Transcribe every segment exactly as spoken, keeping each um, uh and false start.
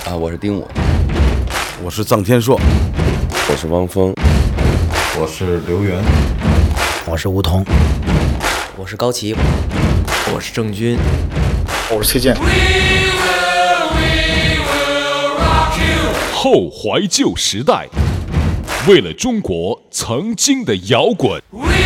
啊，我是丁武， 我是臧天朔， 我是汪峰， 我是刘源， 我是吴桐， 我是高奇， 我是郑钧， 我是崔健。 后怀旧时代，为了中国曾经的摇滚。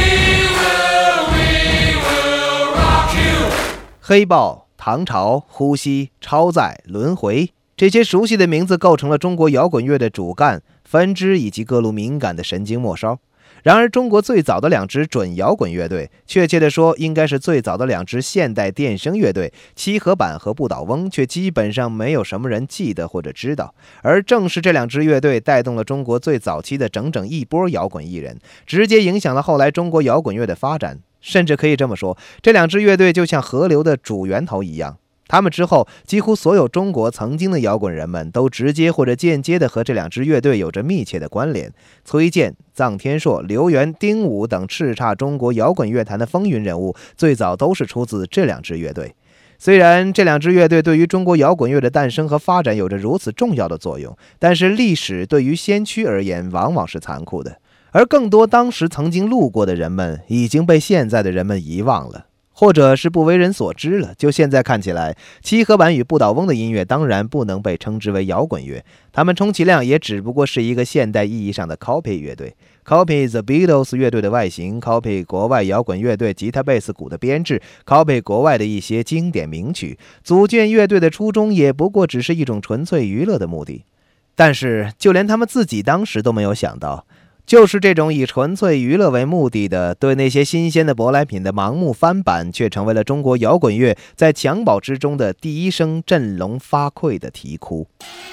黑豹、唐朝、呼吸、超载、轮回，这些熟悉的名字构成了中国摇滚乐的主干、分支以及各路敏感的神经末梢。然而，中国最早的两支准摇滚乐队，确切地说，应该是最早的两支现代电声乐队七合板和不倒翁，却基本上没有什么人记得或者知道。而正是这两支乐队带动了中国最早期的整整一波摇滚艺人，直接影响了后来中国摇滚乐的发展。甚至可以这么说，这两支乐队就像河流的主源头一样。他们之后，几乎所有中国曾经的摇滚人们都直接或者间接地和这两支乐队有着密切的关联。崔健、臧天朔、刘源、丁武等叱咤中国摇滚乐坛的风云人物，最早都是出自这两支乐队。虽然这两支乐队对于中国摇滚乐的诞生和发展有着如此重要的作用，但是历史对于先驱而言往往是残酷的，而更多当时曾经路过的人们已经被现在的人们遗忘了，或者是不为人所知了。就现在看起来，七合板与不倒翁的音乐当然不能被称之为摇滚乐，他们充其量也只不过是一个现代意义上的 copy 乐队， copy The Beatles 乐队的外形， copy 国外摇滚乐队吉他贝斯鼓的编制， copy 国外的一些经典名曲。组建乐队的初衷也不过只是一种纯粹娱乐的目的。但是就连他们自己当时都没有想到，就是这种以纯粹娱乐为目的的对那些新鲜的舶来品的盲目翻版，却成为了中国摇滚乐在襁褓之中的第一声振聋发聩的啼哭。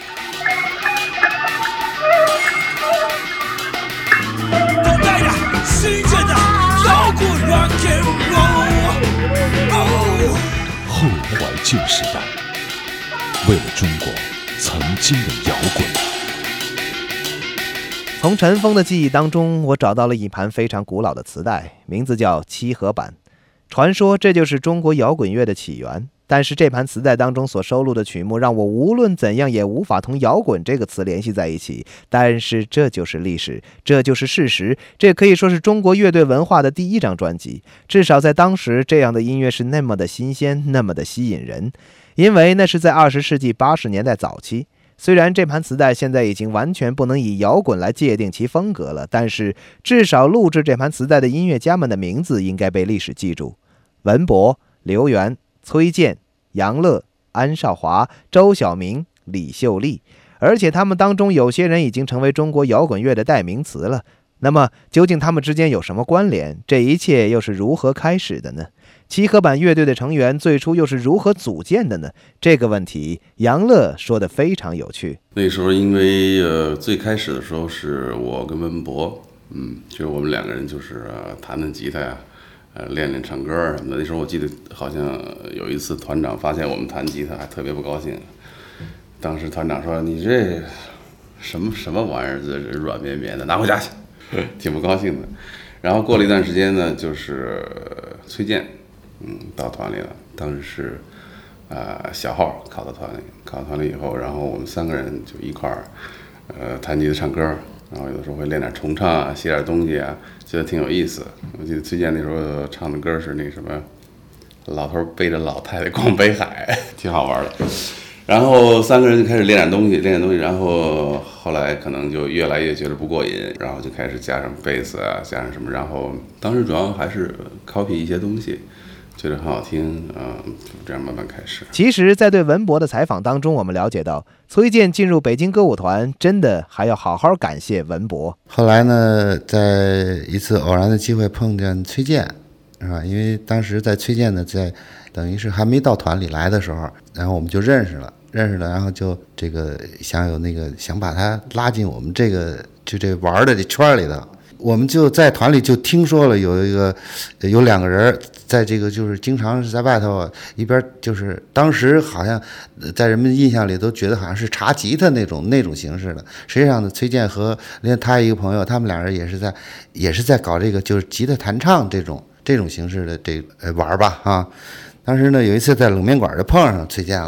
等待着新鲜的摇滚 rock and roll， 后怀旧时代，为了中国曾经的摇滚。 从尘封的记忆当中，我找到了一盘非常古老的磁带，名字叫七合板。传说这就是中国摇滚乐的起源，但是这盘磁带当中所收录的曲目让我无论怎样也无法同摇滚这个词联系在一起。但是这就是历史，这就是事实，这可以说是中国乐队文化的第一张专辑。至少在当时，这样的音乐是那么的新鲜，那么的吸引人，因为那是在二十世纪八十年代早期。虽然这盘磁带现在已经完全不能以摇滚来界定其风格了，但是至少录制这盘磁带的音乐家们的名字应该被历史记住：文博、刘源、崔健、杨乐、安少华、周晓明、李秀丽，而且他们当中有些人已经成为中国摇滚乐的代名词了。那么究竟他们之间有什么关联？这一切又是如何开始的呢？七合板乐队的成员最初又是如何组建的呢？这个问题，杨乐说得非常有趣。 那时候因为呃最开始的时候是我跟文博，嗯，就是我们两个人就是呃弹弹吉他呀，呃练练唱歌什么的。那时候我记得好像有一次团长发现我们弹吉他还特别不高兴，当时团长说：“你这什么什么玩意儿，这软绵绵的，拿回家去。”挺不高兴的。然后过了一段时间呢，就是崔健。嗯，到团里了。当时是，呃，小号考到团里，考到团里以后，然后我们三个人就一块儿，呃，弹吉他唱歌，然后有的时候会练点重唱啊，写点东西啊，觉得挺有意思。我记得崔健那时候唱的歌是那什么，老头背着老太太逛北海，挺好玩的。然后三个人就开始练点东西，练点东西，然后后来可能就越来越觉得不过瘾，然后就开始加上贝斯啊，加上什么，然后当时主要还是 copy 一些东西。觉得很好听啊、嗯，这样慢慢开始。 其实，在对文博的采访当中，我们了解到，崔健进入北京歌舞团，真的还要好好感谢文博。 后来呢，在一次偶然的机会碰见崔健，是吧？因为当时在崔健呢，在等于是还没到团里来的时候，然后我们就认识了，认识了，然后就这个想有那个想把他拉进我们这个就这玩的这圈里头。我们就在团里就听说了有一个有两个人在这个就是经常是在外头一边就是当时好像在人们印象里都觉得好像是查吉他那种那种形式的，实际上呢，崔健和连他一个朋友，他们俩人也是在也是在搞这个就是吉他弹唱这种这种形式的这呃玩吧啊。当时呢有一次在冷面馆就碰上崔健了。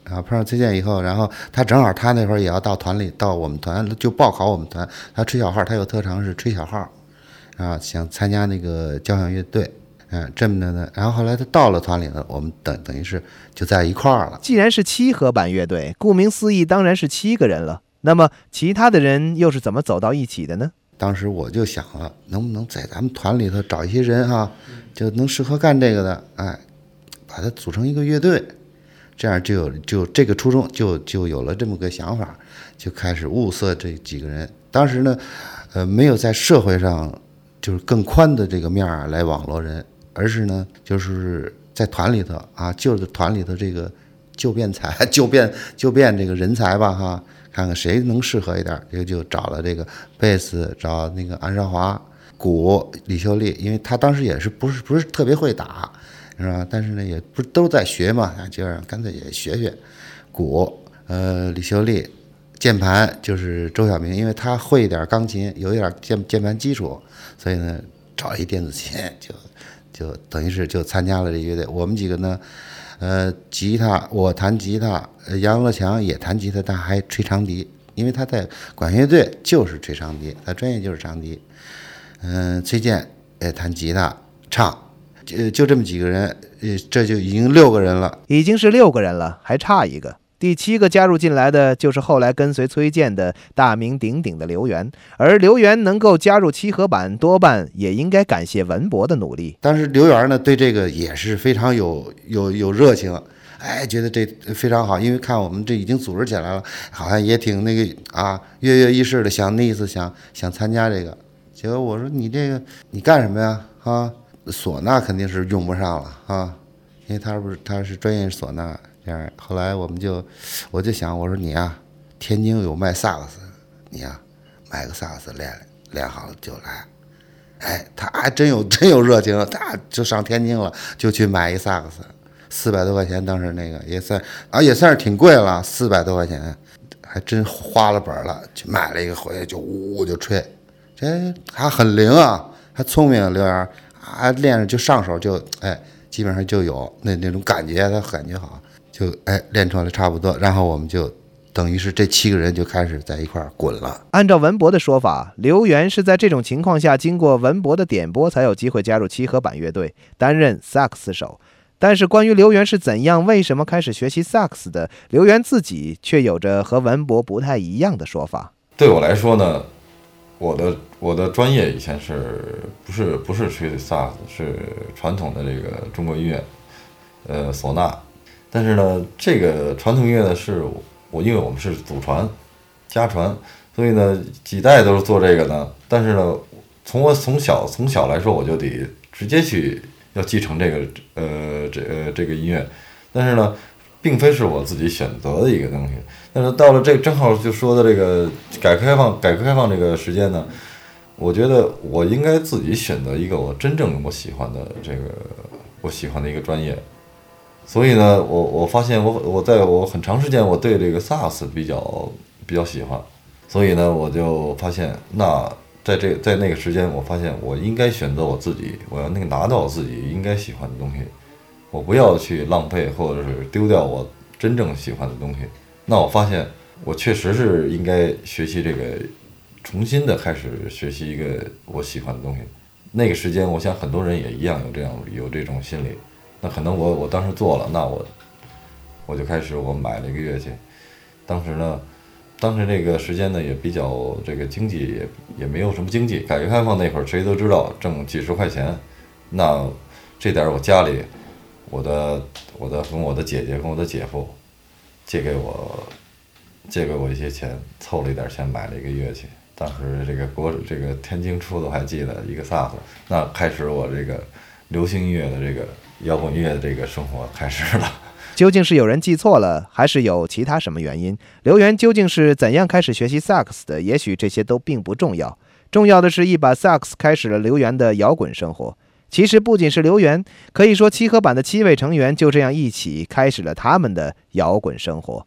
啊，碰上崔健以后，然后他正好他那会儿也要到团里，到我们团就报考我们团，他吹小号，他有特长是吹小号，啊，想参加那个交响乐队，嗯，这么的呢，然后后来他到了团里呢，我们等等于是就在一块儿了。 既然是七合板乐队，顾名思义当然是七个人了，那么其他的人又是怎么走到一起的呢？ 当时我就想了，能不能在咱们团里头找一些人哈，就能适合干这个的，哎，把它组成一个乐队。这样就有就这个初衷就就有了这么个想法，就开始物色这几个人。当时呢，呃，没有在社会上就是更宽的这个面儿来网罗人，而是呢，就是在团里头啊，就是团里头这个就变才就变就变这个人才吧哈，看看谁能适合一点，就就找了这个贝斯，找那个安少华，鼓李秀丽，因为他当时也是不是不是特别会打。是吧？但是呢，也不是都在学嘛，就让干脆也学学鼓。呃，李秀丽，键盘就是周晓明，因为他会一点钢琴，有一点键键盘基础，所以呢，找一电子琴，就就等于是就参加了这乐队。我们几个呢，呃，吉他我弹吉他，呃，杨乐强也弹吉他，但还吹长笛，因为他在管弦乐队就是吹长笛，他专业就是长笛。嗯、呃，崔健也弹吉他唱。呃，就这么几个人，呃，这就已经六个人了， 已经是六个人了，还差一个。第七个加入进来的就是后来跟随崔健的大名鼎鼎的刘源，而刘源能够加入七合板，多半也应该感谢文博的努力。 当时刘源呢，对这个也是非常有有有热情，哎，觉得这非常好，因为看我们这已经组织起来了，好像也挺那个啊，跃跃欲试的，想那意思想想参加这个。结果我说你这个你干什么呀？啊？唢呐肯定是用不上了啊，因为他不是他是专业唢呐这样。后来我们就我就想，我说你啊，天津有卖萨克斯，你啊买个萨克斯练练好了就来。哎，他还真有真有热情，他就上天津了，就去买一萨克斯，四百多块钱，当时那个也算啊也算是挺贵了，四百多块钱，还真花了本了，去买了一个回来就呜就吹，这还很灵啊，还聪明刘源。啊，练着就上手就哎，基本上就有那那种感觉，他感觉好，就哎练出来差不多，然后我们就等于是这七个人就开始在一块儿滚了。 按照文博的说法，刘源是在这种情况下经过文博的点拨才有机会加入七合板乐队，担任萨克斯手。但是关于刘源是怎样、为什么开始学习萨克斯的，刘源自己却有着和文博不太一样的说法。 对我来说呢，我的我的专业以前是不是不是吹萨克斯，是传统的这个中国音乐，呃，唢呐。但是呢，这个传统音乐呢，是我因为我们是祖传、家传，所以呢几代都是做这个呢。但是呢，从我从小从小来说，我就得直接去要继承这个呃这呃这个音乐。但是呢，并非是我自己选择的一个东西。但是到了这正好就说的这个改革开放，改革开放这个时间呢，我觉得我应该自己选择一个我真正我喜欢的这个我喜欢的一个专业。所以呢，我我发现我我在我很长时间我对这个萨克斯比较比较喜欢，所以呢，我就发现那在这在那个时间，我发现我应该选择我自己，我要那个拿到我自己应该喜欢的东西。我不要去浪费或者是丢掉我真正喜欢的东西。那我发现我确实是应该学习这个，重新的开始学习一个我喜欢的东西。那个时间我想很多人也一样有这样有这种心理。那可能我我当时做了，那我我就开始我买了一个乐器。当时呢当时这个时间呢也比较这个经济也也没有什么经济，改革开放那会儿谁都知道挣几十块钱，那这点我家里我的我的跟我的姐姐跟我的姐夫借给我借给我一些钱，凑了一点钱买了一个乐器。当时这个国这个天津出的我还记得一个萨克斯，那开始我这个流行音乐的这个摇滚乐的这个生活开始了。 究竟是有人记错了，还是有其他什么原因？刘源究竟是怎样开始学习萨克斯的？也许这些都并不重要，重要的是一把萨克斯开始了刘源的摇滚生活。其实不仅是刘源，可以说七合板的七位成员就这样一起开始了他们的摇滚生活。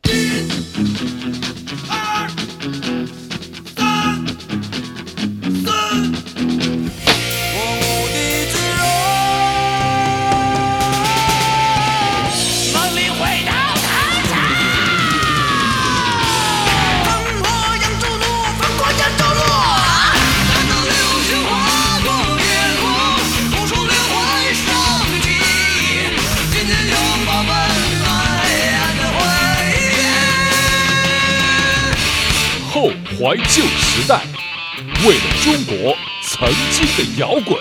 梦里回到他家。 后怀旧时代，为了中国曾经的摇滚。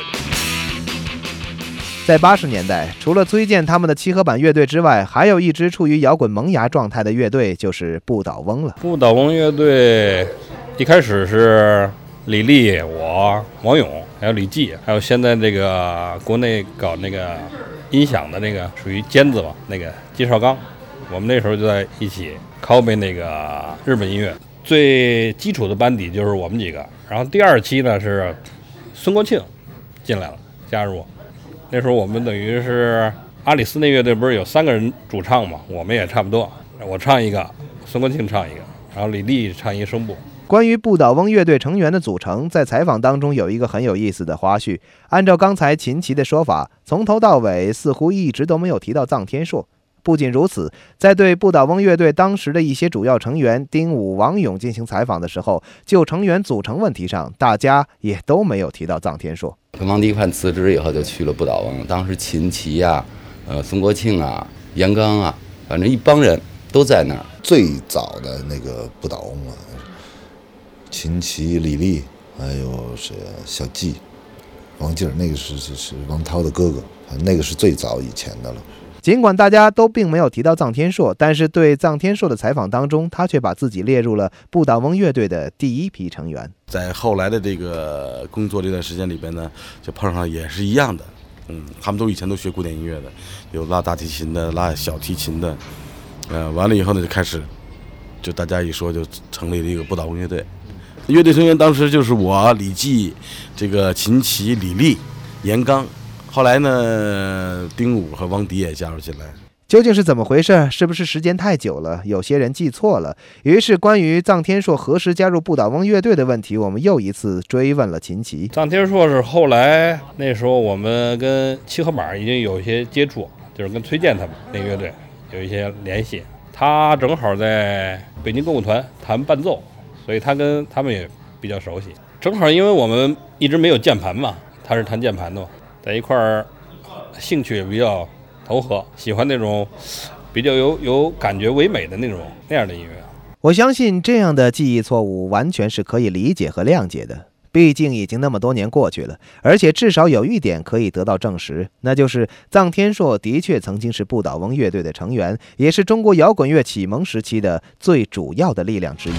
在八十年代，除了崔健他们的七合板乐队之外，还有一支处于摇滚萌芽状态的乐队，就是不倒翁了。 不倒翁乐队一开始是李丽、我、王勇，还有李记，还有现在这个国内搞那个音响的那个属于尖子吧，那个金少刚，我们那时候就在一起 copy 那个日本音乐。最基础的班底就是我们几个，然后第二期呢是孙国庆进来了加入。那时候我们等于是阿里斯那乐队不是有三个人主唱嘛，我们也差不多，我唱一个，孙国庆唱一个，然后李丽唱一个声部。 关于不倒翁乐队成员的组成，在采访当中有一个很有意思的花絮。按照刚才秦琦的说法，从头到尾似乎一直都没有提到臧天朔。不仅如此，在对不倒翁乐队当时的一些主要成员丁武、王勇进行采访的时候，就成员组成问题上，大家也都没有提到臧天朔。 跟王迪焕辞职以后就去了不倒翁，当时秦琦呀、呃孙国庆啊、严刚啊，反正一帮人都在那儿。 最早的那个不倒翁啊，秦琦、李丽，还有谁啊？小季、王劲儿，那个是是是王涛的哥哥，那个是最早以前的了。 尽管大家都并没有提到臧天朔，但是对臧天朔的采访当中，他却把自己列入了不倒翁乐队的第一批成员。 在后来的这个工作这段时间里边呢，就碰上也是一样的，嗯，他们都以前都学古典音乐的，有拉大提琴的，拉小提琴的，呃，完了以后呢，就开始，就大家一说就成立了一个不倒翁乐队。乐队成员当时就是我、李记、这个秦琦、李丽、严刚。后来呢，丁武和汪迪也加入进来。 究竟是怎么回事？是不是时间太久了，有些人记错了？于是关于臧天朔何时加入不倒翁乐队的问题，我们又一次追问了秦琦。 臧天朔是后来那时候我们跟七合板已经有一些接触，就是跟崔健他们那个乐队有一些联系。他正好在北京歌舞团弹伴奏，所以他跟他们也比较熟悉。正好因为我们一直没有键盘嘛，他是弹键盘的嘛，在一块儿兴趣也比较投合，喜欢那种比较有有感觉唯美的那种那样的音乐。 我相信这样的记忆错误完全是可以理解和谅解的，毕竟已经那么多年过去了，而且至少有一点可以得到证实，那就是臧天朔的确曾经是不倒翁乐队的成员，也是中国摇滚乐启蒙时期的最主要的力量之一。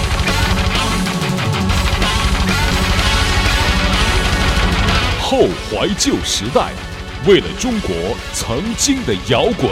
后怀旧时代，为了中国曾经的摇滚。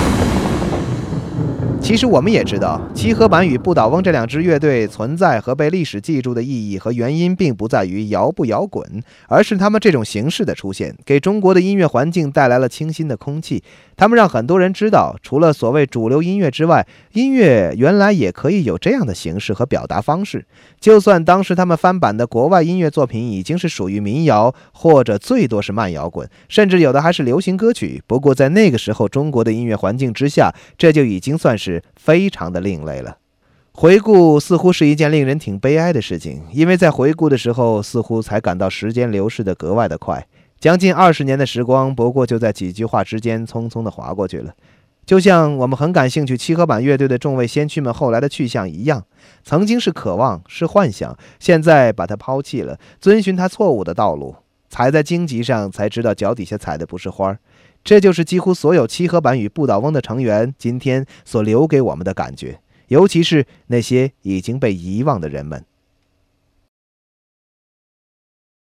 其实我们也知道，七合板与不倒翁这两支乐队存在和被历史记住的意义和原因，并不在于摇不摇滚，而是他们这种形式的出现，给中国的音乐环境带来了清新的空气。他们让很多人知道，除了所谓主流音乐之外，音乐原来也可以有这样的形式和表达方式。就算当时他们翻版的国外音乐作品已经是属于民谣，或者最多是慢摇滚，甚至有的还是流行歌曲，不过在那个时候中国的音乐环境之下，这就已经算是非常的另类了。回顾似乎是一件令人挺悲哀的事情，因为在回顾的时候，似乎才感到时间流逝的格外的快。将近二十年的时光，不过就在几句话之间匆匆的划过去了。就像我们很感兴趣七合板乐队的众位先驱们后来的去向一样，曾经是渴望，是幻想，现在把它抛弃了，遵循它错误的道路，踩在荆棘上才知道脚底下踩的不是花。这就是几乎所有七合板与不倒翁的成员今天所留给我们的感觉，尤其是那些已经被遗忘的人们。